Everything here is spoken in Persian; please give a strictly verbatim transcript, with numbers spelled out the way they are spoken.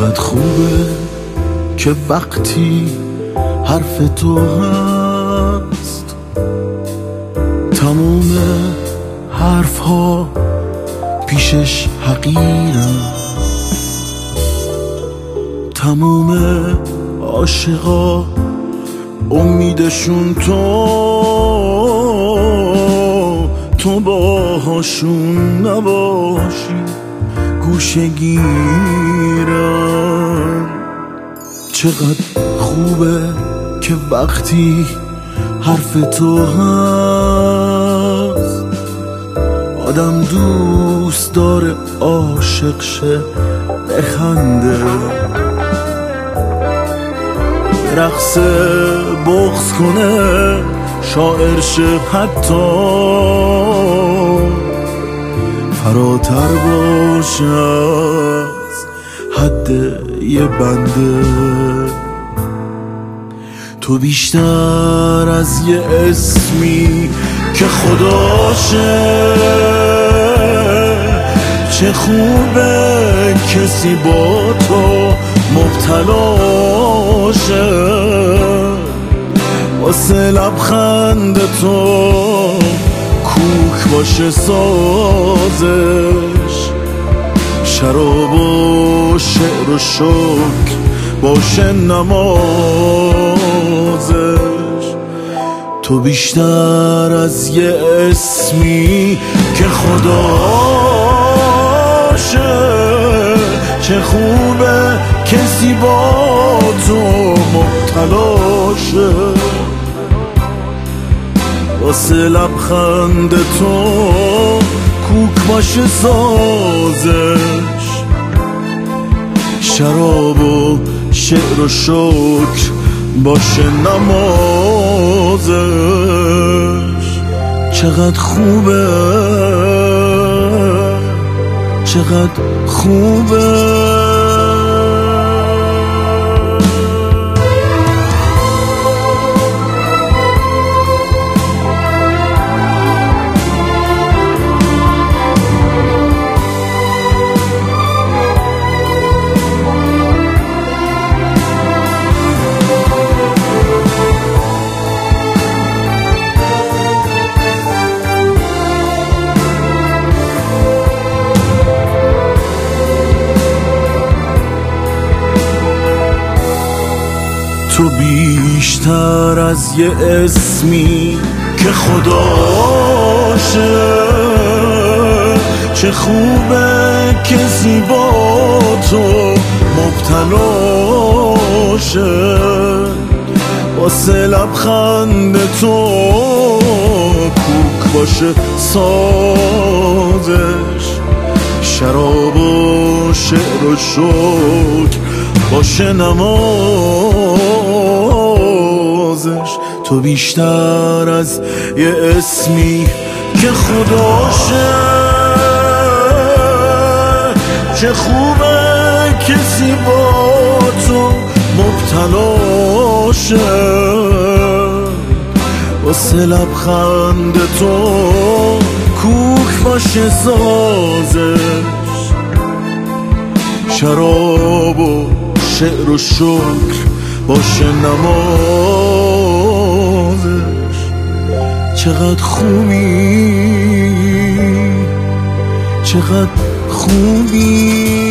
چقدر خوبه که وقتی حرف تو هست تموم حرف ها پیشش حقیرم، تموم عاشقا امیدشون تو تو باهاشون نباشی گوشه گیرم. چقدر خوبه که وقتی حرف تو هست آدم دوست داره عاشق شه بخنده، رقص بغض کنه شاعر شه حتی فراتر باشه از حد یه بنده. تو بیشتر از یه اسمی که خداشه، چه خوبه کسی با تو مبتلاشه، واسه لبخند تو کوک باشه سازش، شراب و شعر و شکر باشه نمازش. تو بیشتر از یه اسمی که خداشه، چه خوبه کسی با تو مبتلاشه، واسه لبخند تو کوک باشه سازش، شراب و شعر و شکر باشه نمازش. چقدر خوبه، چقدر خوبه. تو بیشتر از یه اسمی که خداشه، چه خوبه کسی با تو مبتلاشه، واسه لبخند تو کوک باشه سازش، شراب و شعر و شکر باشه نمازش. تو بیشتر از یه اسمی که خداشه، چه خوبه کسی با تو مبتلاشه، واسه لبخند تو کوک باشه سازش، شراب و شعر و شکر باشه نمازش. چقدر خوبی، چقدر خوبی.